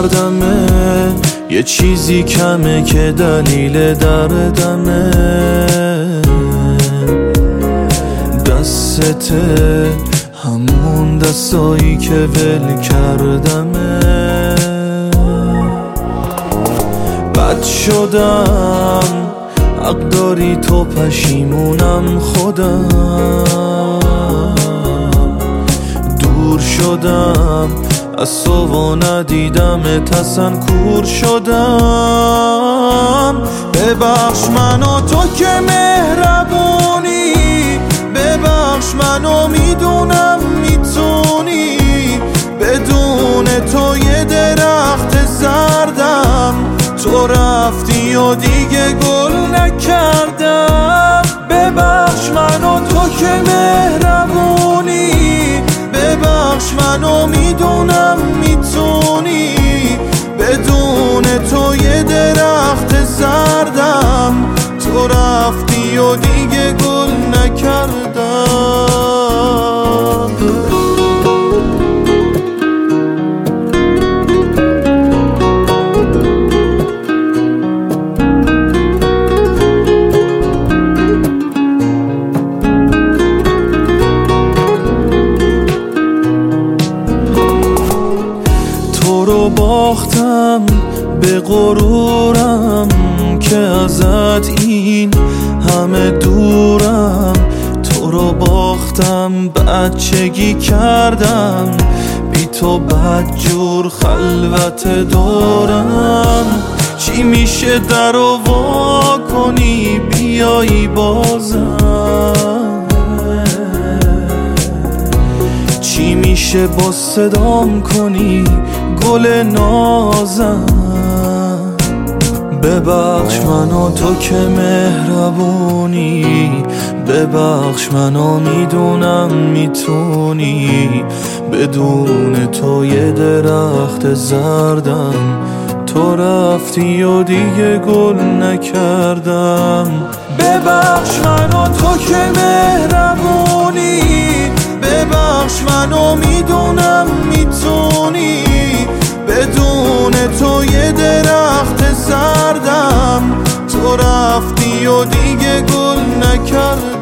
دردمه، یه چیزی کمه که دلیل دردمه. دسته همون دستایی که ول کردمه. بد شدم، حق داری تو، پشیمونم خودم. دور شدم از تو و ندیدمت، اصلا کور شدم. ببخش منو تو که مهربونی، ببخش منو میدونم میتونی. بدون تو یه درخت زردم، تو رفتی و دیگه گل نکردم. ببخش منو تو که مهربونی، ببخش منو میدونم میتونی. بدون تو یه درخت زردم، تو رفتی و دیگه گل نکردم. تو رو باختم به غرورم که ازت این همه دورم. تو رو باختم بچگی کردم، بی تو بدجور خلوت دورم. چی میشه در رو وا کنی بیایی بازم؟ چی میشه با صدام کنی گل نازم؟ ببخش منو تو که مهربونی، ببخش منو میدونم میتونی. بدون تو یه درخت زردم، تو رفتی و دیگه گل نکردم. ببخش منو تو که مهربونی، ببخش منو میدونم میتونی. بدون تو یه درخت زردم، تو رفتی و دیگه گل نکردم.